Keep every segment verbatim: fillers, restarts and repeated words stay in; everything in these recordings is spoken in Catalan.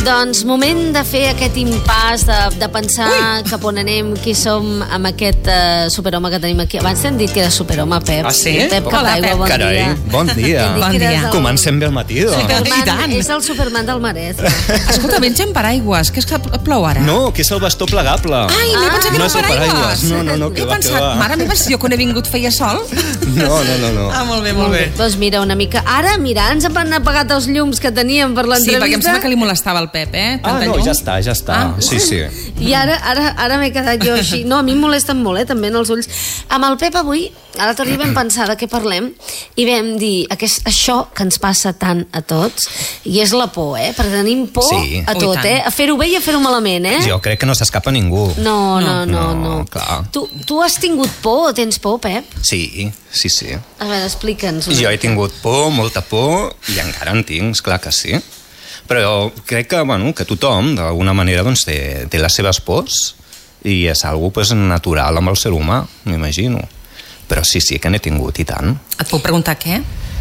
Doncs moment de fer aquest impàs, de, de pensar Ui. cap on anem, qui som amb aquest uh, superhome que tenim aquí. Abans t'hem dit que era superhome, Pep. Ah, sí? Pep Capdaigua, bon Carai, dia. bon dia. Bon dia. El... Comencem bé el matí, doncs. Superman, és el Superman del Maresme. Escolta, mengen paraigües, que és que plou ara. No, que és el bastó plegable. Ai, no he pensat que no era és el paraigües. No, no, no, que he va, pensat, que va. mare meva, si jo quan he vingut feia sol. No, no, no, no. Ah, molt bé, molt bé. Doncs mira, una mica... Ara, mira, ens han apagat els llums que teníem per l'entrevista. Sí, perquè em sembla que li molestava el Pep, eh? Ah, no, ja està, ja està. Ah. Sí, sí. I ara, ara, ara m'he quedat jo així. No, a mi em molesten molt, eh, també en els ulls. Amb el Pep avui, a l'altre dia vam pensar de què parlem i vam dir aquest, això que ens passa tant a tots, i és la por, eh? Perquè tenim por sí. a tot, eh? A fer-ho bé i a fer-ho malament, eh? Jo crec que no s'escapa ningú. No, no, no, no. no. Clar. Tu, tu has tingut por o tens por, Pep? Sí, sí, sí. A veure, explica'ns. Jo he tingut por, molta por, i encara en tinc, clar que sí. Però crec que, bueno, que tothom, d'alguna manera, doncs, té, té les seves pors i és algo pues, natural amb el ser humà, m'imagino. Però sí, sí que n'he tingut, i tant. Et puc preguntar què?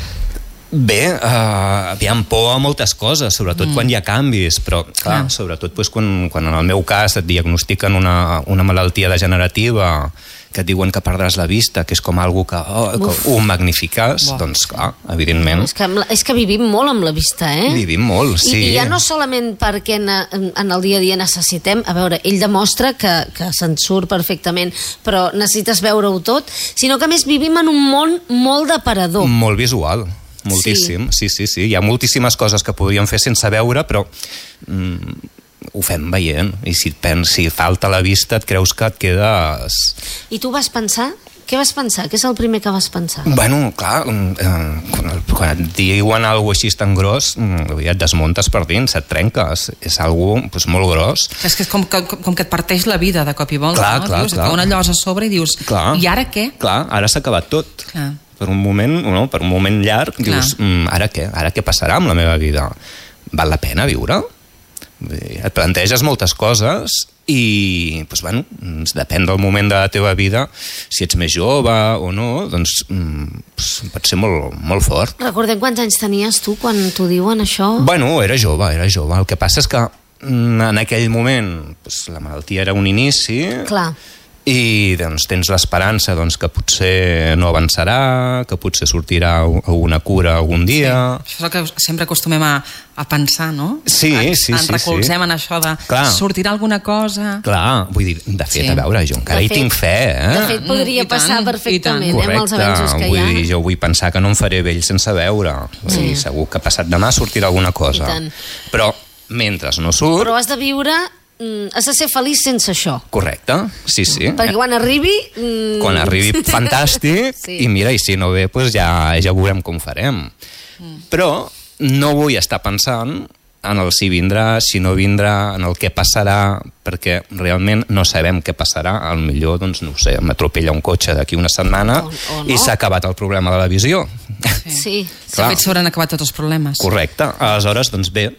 Bé, uh, aviam, por a moltes coses, sobretot mm. quan hi ha canvis, però, clar, ah. sobretot pues, quan, quan en el meu cas et diagnostiquen una, una malaltia degenerativa, que et diuen que perdràs la vista, que és com algo que, oh, que ho magnifiques, Uf. doncs, clar, evidentment... És que, és que vivim molt amb la vista, eh? Vivim molt, sí. I, i ja no solament perquè en, en el dia a dia necessitem... A veure, ell demostra que, que se'n surt perfectament, però necessites veure-ho tot, sinó que, a més, vivim en un món molt d'aparador. Molt visual. Moltíssim, sí. sí, sí, sí. Hi ha moltíssimes coses que podríem fer sense veure, però mm, ho fem veient. I si et pens, si falta la vista, et creus que et quedes... I tu vas pensar? Què vas pensar? Què és el primer que vas pensar? Bueno, clar, quan, quan et diuen alguna cosa així tan gros, et desmuntes per dins, et trenques. És algo pues, molt gros. És que és com, com, com que et parteix la vida de cop i volta, clar, no? Clar, dius, clar. Et una llosa a sobre i dius, clar. I ara què? Clar, ara s'ha acabat tot. Clar. Per un moment, no, per un moment llarg, clar. dius, mm, ara què? Ara què passarà amb la meva vida? Val la pena viure? Et planteges moltes coses i, doncs, bueno, depèn del moment de la teva vida, si ets més jove o no, doncs mm, pot ser molt, molt fort. Recordem quants anys tenies tu quan t'ho diuen, això? Bueno, era jove, era jove. El que passa és que mm, en aquell moment doncs, la malaltia era un inici... Clar. I doncs, tens l'esperança doncs, que potser no avançarà, que potser sortirà alguna cura algun dia... Sí. Això és el que sempre acostumem a, a pensar, no? Sí, en, sí, en sí. recolzem sí. en això de Clar. sortirà alguna cosa... Clar, vull dir, de fet, sí. a veure, jo encara de hi fet, tinc fe, eh? De fet, podria mm, passar tant, perfectament, eh, Correcte, amb els avenços que vull hi ha. dir, jo vull pensar que no em faré vell sense veure. Sí. Dir, segur que passat demà sortirà alguna cosa. Però, mentre no surt... Però has de viure... has de ser feliç sense això. Correcte, sí, sí. Perquè quan arribi... Mm... Quan arribi, fantàstic, sí. I mira, i si no ve, doncs ja, ja veurem com farem. Mm. Però no vull estar pensant en el si vindrà, si no vindrà, en el què passarà, perquè realment no sabem què passarà. Al millor, doncs, no ho sé, m'atropella un cotxe d'aquí una setmana o, o no. I s'ha acabat el problema de la visió. Sí. sí. De fet, s'hauran acabat tots els problemes. Correcte. Aleshores, doncs bé,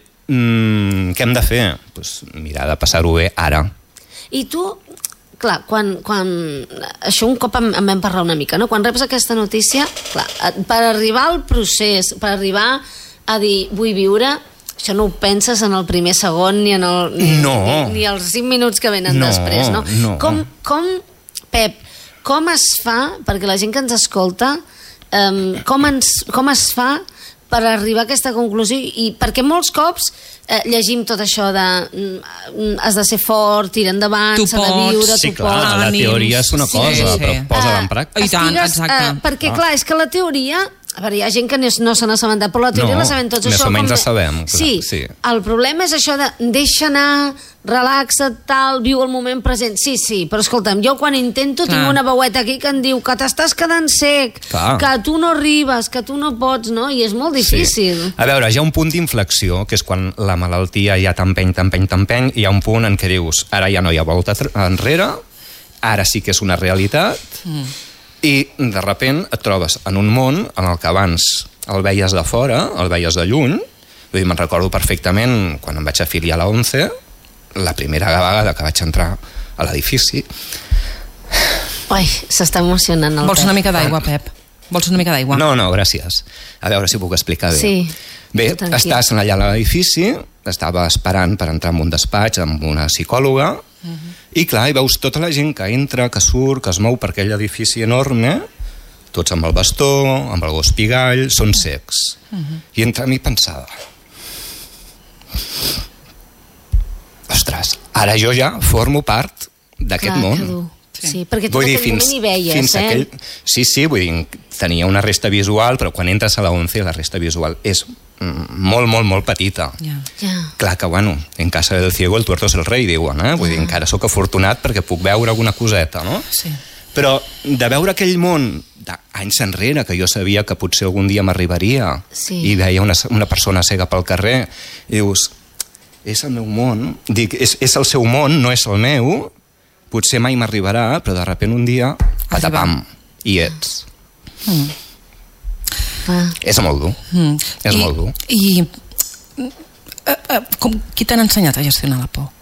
Mm, què hem de fer? Pues mirar de passar-ho bé ara. I tu, clar, quan, quan això un cop en, en vam parlar una mica, no? Quan reps aquesta notícia, clar, per arribar al procés, per arribar a dir vull viure, això no ho penses en el primer segon ni en el, ni, no. ni, ni els cinc minuts que venen no, després, no? no. Com, com, Pep, com es fa, perquè la gent que ens escolta, um, com, ens, com es fa per arribar a aquesta conclusió, i perquè molts cops eh, llegim tot això de mm, has de ser fort, tira endavant, s'ha de viure, sí, tu clar, pots. la teoria és una cosa, sí, sí. però posa-la en pràctica. I tant, exacte. Eh, perquè clar, és que la teoria, a veure, hi ha gent que no se n'ha assabentat, però la teoria no, la sabem tots. Més això, o menys com... la sabem. Clar, sí, sí, el problema és això de deixa anar, relaxa't, tal, viu el moment present. Sí, sí, però escolta'm, jo quan intento clar. Tinc una veueta aquí que em diu que t'estàs quedant sec, clar. Que tu no arribes, que tu no pots, no? I és molt difícil. Sí. A veure, hi ha un punt d'inflexió, que és quan la malaltia ja t'empeny, t'empeny, t'empeny, hi ha un punt en què dius, ara ja no hi ha volta enrere, ara sí que és una realitat, mm. i de repent et trobes en un món en el que abans el veies de fora, el veies de lluny. Vull dir, me'n recordo perfectament quan em vaig afiliar a la ONCE, la primera vegada que vaig entrar a l'edifici. Ai, s'està emocionant el Vols Pep. una mica d'aigua, Pep? Vols una mica d'aigua? No, no, gràcies. A veure si puc explicar bé. Sí. Bé, Tu tranquil. estàs allà a l'edifici, estava esperant per entrar en un despatx amb una psicòloga, uh-huh. i clar, hi veus tota la gent que entra, que surt, que es mou per aquell edifici enorme, tots amb el bastó, amb el gos pigall, són cecs. Uh-huh. I entre mi pensava... Ostres, ara jo ja formo part d'aquest Clar, món. que dur. Sí, sí, perquè tu Vull en dir, aquell fins, moment hi veies, fins eh? aquell... Sí, sí, vull dir, tenia una resta visual, però quan entres a la once la resta visual és mm, molt, molt, molt petita. Ja. Ja. Clar que, bueno, en casa del ciego el tuerto es el rei, diuen, eh? Vull dir, encara sóc afortunat perquè puc veure alguna coseta, no? Sí. Però de veure aquell món d'anys enrere, que jo sabia que potser algun dia m'arribaria, Sí. i veia una, una persona cega pel carrer, i dius, és el meu món, dic, és, és el seu món, no és el meu, potser mai m'arribarà, però de sobte un dia, patapam, i ets. Mm. Ah. És molt dur, Mm. és I, molt dur. I eh, eh, com, qui t'han ensenyat a gestionar la por?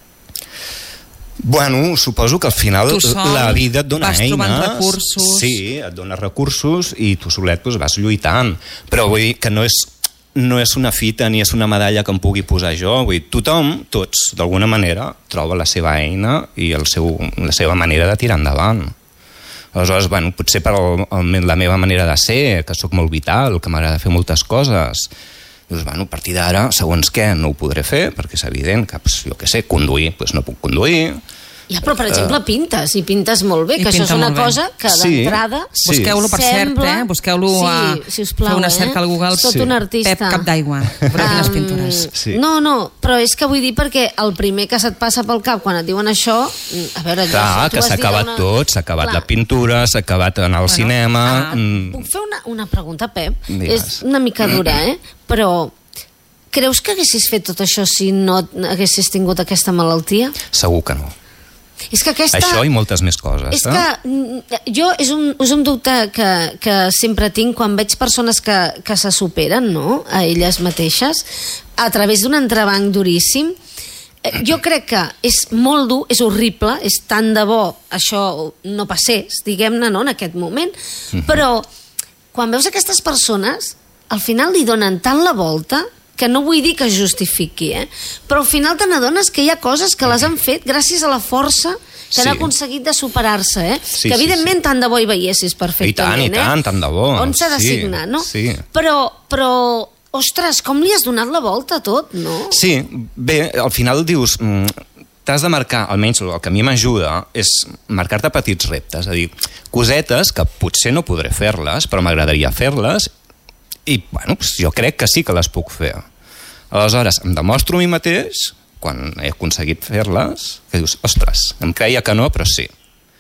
Bueno, suposo que al final Tu sol la vida et dona vas eines. trobant recursos. Sí, et dona recursos i tu solet doncs, vas lluitant. Però vull dir que no és, no és una fita ni és una medalla que em pugui posar jo. Vull dir, tothom, tots, d'alguna manera, troba la seva eina i el seu, la seva manera de tirar endavant. Aleshores, bueno, potser per el, el, la meva manera de ser, que sóc molt vital, que m'agrada fer moltes coses, dius, bueno, a partir d'ara, segons què, no ho podré fer, perquè és evident que, pues, jo què sé, conduir, doncs no puc conduir. Ja, però per exemple pintes, i pintes molt bé, I que això és pinta una molt bé. cosa que Sí. d'entrada Sí. Busqueu-lo, per sembla... cert, eh? Busqueu-lo a... Sí, sisplau, Feu una eh? cerca al Google. És tot Sí. un artista. Pep Cap d'Aigua. Veureu quines Am, pintures. Sí. No, no, però és que vull dir perquè el primer que se't passa pel cap quan et diuen això, a veure... Clar, ja, tu que has s'ha dit acabat una- tot, s'ha acabat Clar. la pintura, s'ha acabat anar al Bueno, cinema... ah, mm, Puc fer una, una pregunta, Pep? Digues. És una mica dura, eh? Però creus que haguessis fet tot això si no haguessis tingut aquesta malaltia? Segur que no. És que aquesta... Això i moltes més coses. És eh? que mm, jo és un, és un dubte que, que sempre tinc quan veig persones que, que se superen, no?, a elles mateixes, a través d'un entrebanc duríssim. Eh, Jo crec que és molt dur, és horrible, és tant de bo això no passés, diguem-ne, no?, en aquest moment, però quan veus aquestes persones, al final li donen tant la volta que no vull dir que es justifiqui, eh? Però al final te n'adones que hi ha coses que les han fet gràcies a la força que han Sí. aconseguit de superar-se, eh? Sí, que sí, evidentment sí. tant de bo hi veiessis perfectament, I tant, i tant, eh? tant de bo. On s'ha de Sí, signar, no? sí. Però, però, ostres, com li has donat la volta a tot, no? Sí, bé, al final dius... mm, t'has de marcar, almenys el que a mi m'ajuda, és marcar-te petits reptes, és a dir, cosetes que potser no podré fer-les, però m'agradaria fer-les, i, bueno, doncs jo crec que sí que les puc fer. Aleshores, em demostro a mi mateix, quan he aconseguit fer-les, que dius, ostres, em creia que no, però sí.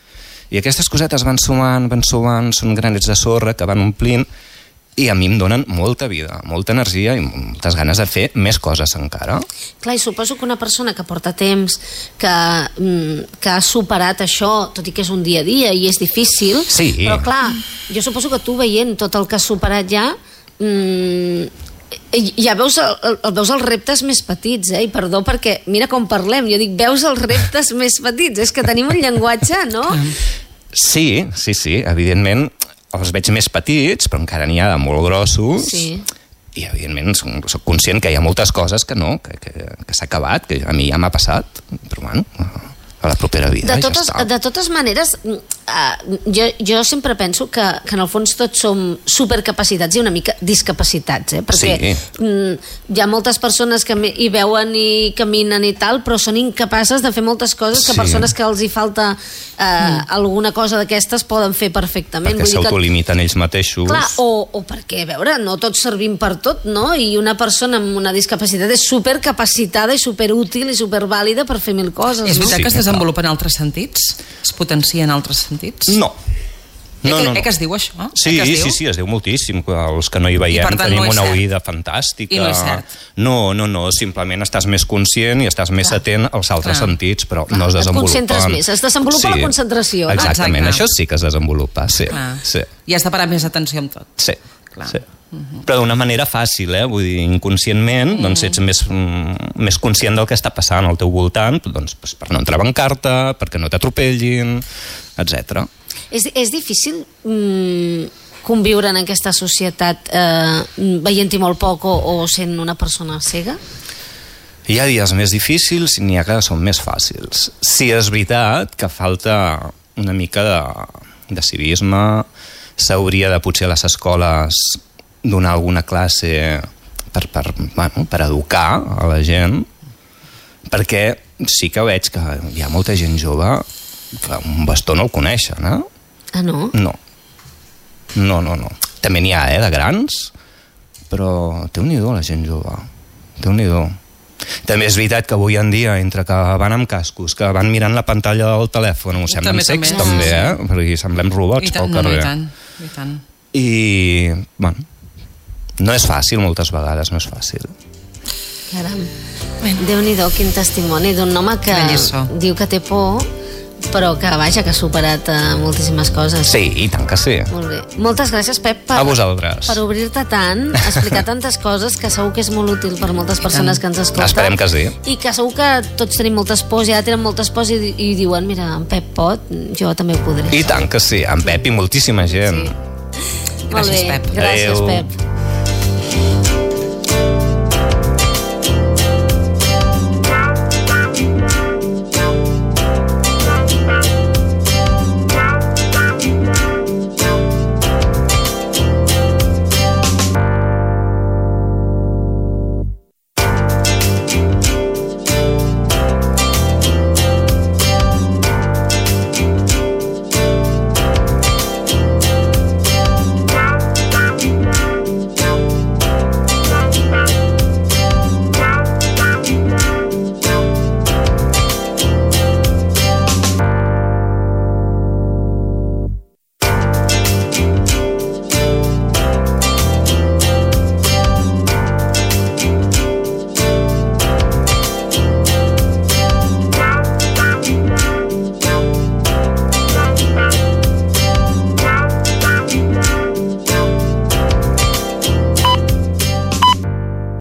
I aquestes cosetes van sumant, van sumant, són granets de sorra que van omplint, i a mi em donen molta vida, molta energia i moltes ganes de fer més coses encara. Clar, i suposo que una persona que porta temps, que, mm, que ha superat això, tot i que és un dia a dia i és difícil, Sí. però clar, jo suposo que tu veient tot el que has superat ja, mm, ja veus, el, el, veus els reptes més petits, eh? I perdó perquè, mira com parlem, jo dic, veus els reptes més petits, és que tenim un llenguatge, no? Sí, sí, sí, evidentment els veig més petits, però encara n'hi ha de molt grossos. Sí. I evidentment soc, soc conscient que hi ha moltes coses que no, que, que, que s'ha acabat, que a mi ja m'ha passat, però bueno, a la propera vida De totes, ja està. de totes maneres, uh, jo, jo sempre penso que, que en el fons tots som supercapacitats i una mica discapacitats, eh? Perquè Sí. mm, hi ha moltes persones que hi veuen i caminen i tal, però són incapaces de fer moltes coses que Sí. persones que els hi falta uh, mm. alguna cosa d'aquestes poden fer perfectament. Perquè Vull dir que- s'autolimiten ells mateixos. Clar, o, o perquè, a veure, no tots servim per tot, no? I una persona amb una discapacitat és supercapacitada i superútil i supervàlida per fer mil coses, És no? veritat Sí, que es clar. desenvolupa en altres sentits? Es potencia en altres sentits? No. No, eh, que, no, no. eh, que es diu això? Sí, eh, que es diu? sí, sí, es diu moltíssim. Els que no hi I, veiem per tant, tenim no és una cert. oïda fantàstica. I no és cert. No, no, no, simplement estàs més conscient i estàs més Clar. atent als altres Clar. sentits, però Clar, no es et desenvolupen. concentres més, es desenvolupa la concentració, no? Exactament, Exacte. això sí que es desenvolupa, sí. Clar. sí. I has de parar més atenció amb tot. Sí, Clar. sí. Però d'una manera fàcil, eh? Vull dir, inconscientment, doncs ets més, mm, més conscient del que està passant al teu voltant, doncs, doncs, per no entrebancar-te, perquè no t'atropellin, etcètera. És, és difícil mm, conviure en aquesta societat eh, veient-hi molt poc o, o sent una persona cega? Hi ha dies més difícils i n'hi ha que són més fàcils. Sí, és veritat que falta una mica de, de civisme. S'hauria de, potser, a les escoles donar alguna classe per, per, bueno, per educar a la gent, perquè sí que veig que hi ha molta gent jove que un bastó no el coneixen, eh? Ah, no? No. No, no, no. També n'hi ha, eh, de grans, però Déu-n'hi-do la gent jove. Déu-n'hi-do. També és veritat que avui en dia, entre que van amb cascos, que van mirant la pantalla del telèfon, ho semblem També, secs també. també, eh? Perquè semblem robots I tant, pel no, no, carrer. i tant, i tant. I, bueno, no és fàcil moltes vegades, no és fàcil. Caram. Déu-n'hi-do, quin testimoni d'un home que Quina lliçó. diu que té por, però que, vaja, que ha superat uh, moltíssimes coses. Sí, i tant que sí. Molt bé. Moltes gràcies, Pep, per, A vosaltres. per obrir-te tant, explicar tantes coses que segur que és molt útil per moltes persones que ens escolten. Esperem que sí. I que segur que tots tenim moltes pors, ja tenen moltes pors i, i diuen, mira, en Pep pot, jo també ho podré. I tant que sí, en Pep i moltíssima gent. Sí. Molt Gràcies, bé. Pep. Gràcies, Adéu. Pep.